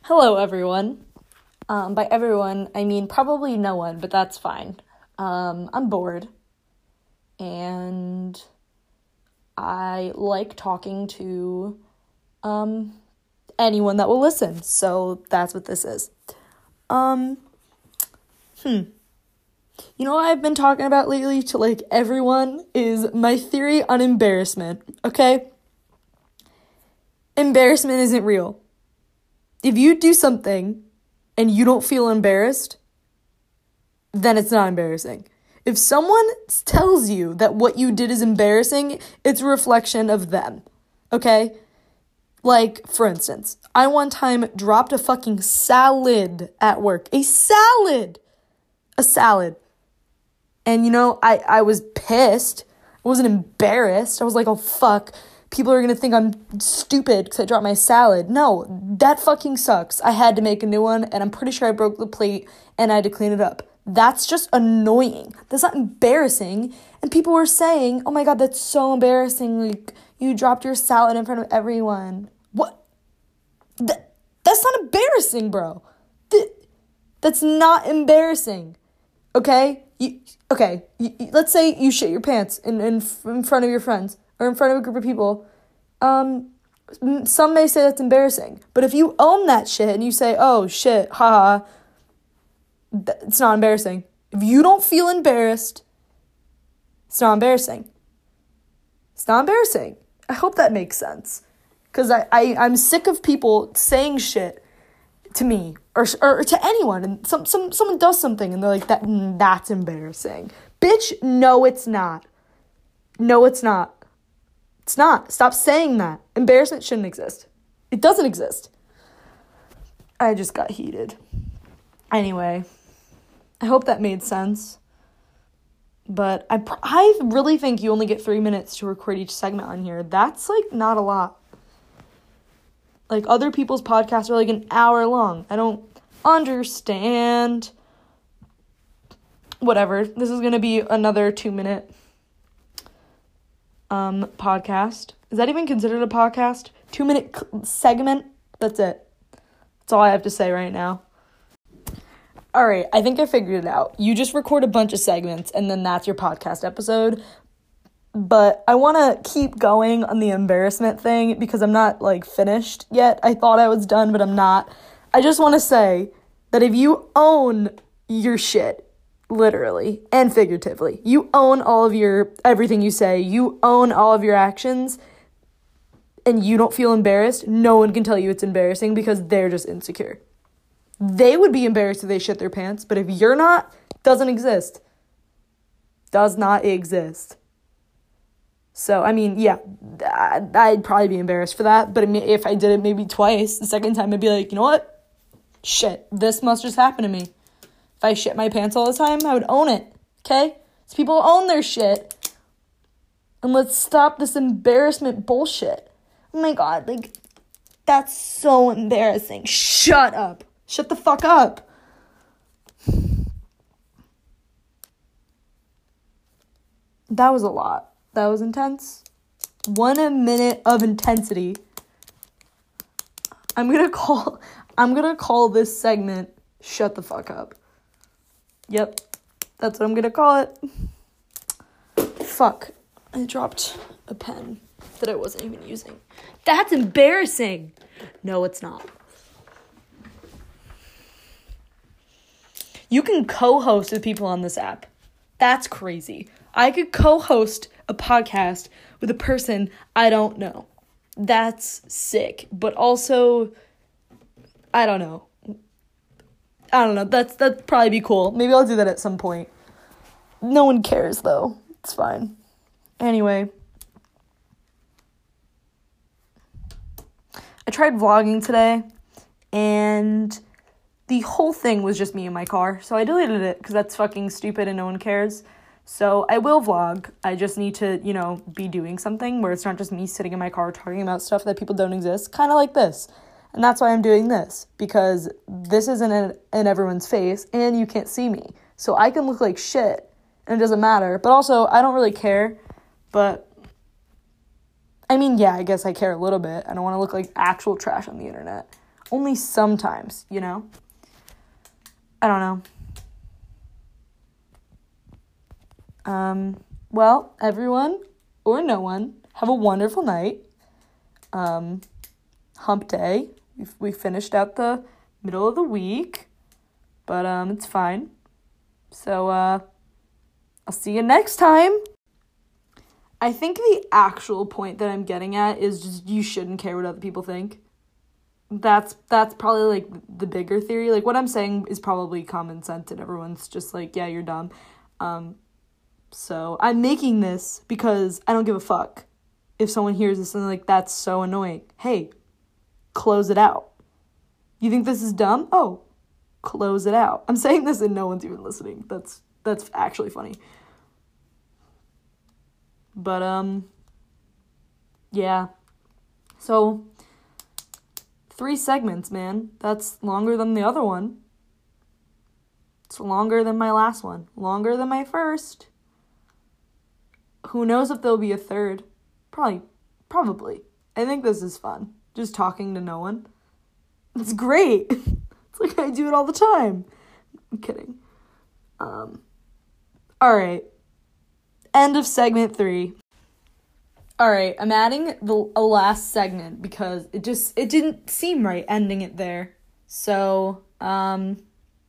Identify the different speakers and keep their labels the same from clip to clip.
Speaker 1: Hello, everyone. By everyone, I mean probably no one, but that's fine. I'm bored, and I like talking to anyone that will listen, so that's what this is. You know what I've been talking about lately to, everyone is my theory on embarrassment, okay? Embarrassment isn't real. If you do something and you don't feel embarrassed, then it's not embarrassing. If someone tells you that what you did is embarrassing, it's a reflection of them, okay? Like, for instance, I one time dropped a fucking salad at work. A salad! And, I was pissed. I wasn't embarrassed. I was like, oh, fuck. People are going to think I'm stupid because I dropped my salad. No, that fucking sucks. I had to make a new one, and I'm pretty sure I broke the plate, and I had to clean it up. That's just annoying. That's not embarrassing. And people were saying, oh my God, that's so embarrassing. Like, you dropped your salad in front of everyone. What? That's not embarrassing, bro. That's not embarrassing. Okay? Let's say you shit your pants in front of your friends or in front of a group of people. Some may say that's embarrassing. But if you own that shit and you say, oh, shit, haha, it's not embarrassing. If you don't feel embarrassed, it's not embarrassing. It's not embarrassing. I hope that makes sense. Because I'm sick of people saying shit to me or to anyone, and someone does something and they're like, that's embarrassing. Bitch, no, it's not. No, it's not. It's not. Stop saying that. Embarrassment shouldn't exist. It doesn't exist. I just got heated. Anyway, I hope that made sense. But I really think you only get 3 minutes to record each segment on here. That's, not a lot. Other people's podcasts are, an hour long. I don't understand. Whatever. This is going to be another 2-minute podcast. Is that even considered a podcast? 2-minute segment? That's it. That's all I have to say right now. All right, I think I figured it out. You just record a bunch of segments, and then that's your podcast episode. But I want to keep going on the embarrassment thing because I'm not, finished yet. I thought I was done, but I'm not. I just want to say that if you own your shit, literally and figuratively, you own all of everything you say, you own all of your actions, and you don't feel embarrassed, no one can tell you it's embarrassing because they're just insecure. They would be embarrassed if they shit their pants, but if you're not, doesn't exist. Does not exist. So, yeah, I'd probably be embarrassed for that, but if I did it maybe twice, the second time I'd be like, you know what? Shit, this must just happen to me. If I shit my pants all the time, I would own it, okay? So people own their shit, and let's stop this embarrassment bullshit. Oh my God, that's so embarrassing. Shut up. Shut the fuck up. That was a lot. That was intense. 1 minute of intensity. I'm gonna call this segment Shut the Fuck Up. Yep. That's what I'm gonna call it. Fuck. I dropped a pen that I wasn't even using. That's embarrassing. No, it's not. You can co-host with people on this app. That's crazy. I could co-host a podcast with a person I don't know. That's sick. But also, I don't know. That'd probably be cool. Maybe I'll do that at some point. No one cares, though. It's fine. Anyway. I tried vlogging today, and the whole thing was just me in my car. So I deleted it because that's fucking stupid and no one cares. So I will vlog. I just need to, be doing something where it's not just me sitting in my car talking about stuff that people don't exist. Kind of like this. And that's why I'm doing this. Because this isn't in everyone's face and you can't see me. So I can look like shit and it doesn't matter. But also, I don't really care. But, I guess I care a little bit. I don't want to look like actual trash on the internet. Only sometimes, you know? I don't know. Well, everyone or no one, have a wonderful night. Hump day. We finished out the middle of the week, but it's fine. So I'll see you next time. I think the actual point that I'm getting at is just you shouldn't care what other people think. That's probably like the bigger theory. Like what I'm saying is probably common sense and everyone's just like, yeah, you're dumb. So I'm making this because I don't give a fuck if someone hears this and like, that's so annoying. Hey, close it out. You think this is dumb? Oh, close it out. I'm saying this and no one's even listening. That's actually funny. But yeah. So 3 segments, man. That's longer than the other one. It's longer than my last one. Longer than my first. Who knows if there'll be a third? Probably. I think this is fun. Just talking to no one. It's great. It's like I do it all the time. I'm kidding. Alright. End of segment 3. Alright, I'm adding a last segment because it didn't seem right ending it there. So, I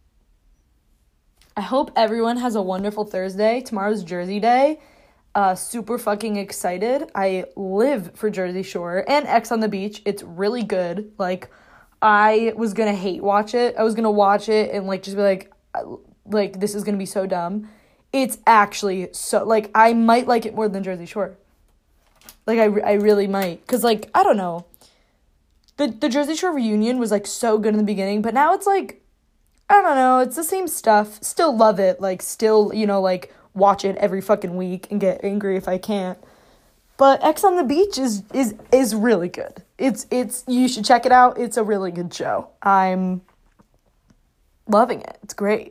Speaker 1: hope everyone has a wonderful Thursday. Tomorrow's Jersey Day. Super fucking excited. I live for Jersey Shore and X on the Beach. It's really good. Like, I was gonna hate watch it. I was gonna watch it and like just be like this is gonna be so dumb. It's actually so, like, I might like it more than Jersey Shore. Like, I really might. Because, like, I don't know. The Jersey Shore reunion was, like, so good in the beginning. But now it's, like, I don't know. It's the same stuff. Still love it. Like, still, you know, like, watch it every fucking week and get angry if I can't. But X on the Beach is really good. It's you should check it out. It's a really good show. I'm loving it. It's great.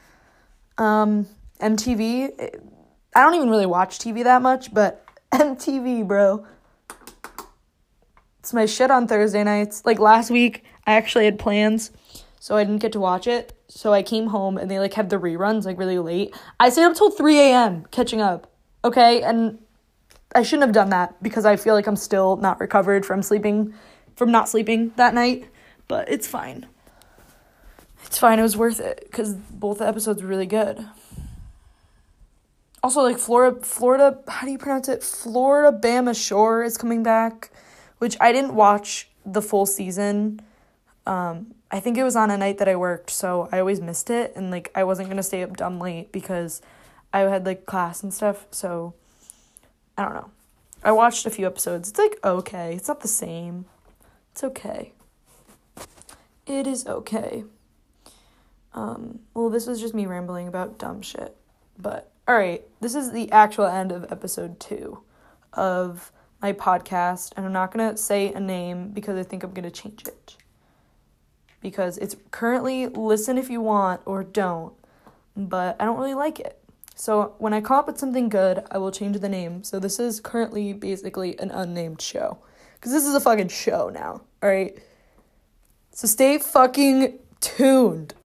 Speaker 1: MTV, I don't even really watch TV that much, but MTV, bro. It's my shit on Thursday nights. Like, last week, I actually had plans, so I didn't get to watch it. So I came home, and they, like, had the reruns, like, really late. I stayed up till 3 a.m. catching up, okay? And I shouldn't have done that, because I feel like I'm still not recovered from not sleeping that night. But it's fine. It's fine. It was worth it, because both the episodes were really good. Also, like, Florida, how do you pronounce it? Florida Bama Shore is coming back, which I didn't watch the full season. I think it was on a night that I worked, so I always missed it, and, like, I wasn't going to stay up dumb late because I had, like, class and stuff, so I don't know. I watched a few episodes. It's, like, okay. It's not the same. It's okay. It is okay. Well, this was just me rambling about dumb shit, but alright, this is the actual end of episode 2 of my podcast, and I'm not going to say a name because I think I'm going to change it. Because it's currently listen if you want or don't, but I don't really like it. So when I come up with something good, I will change the name. So this is currently basically an unnamed show. Because this is a fucking show now, alright? So stay fucking tuned.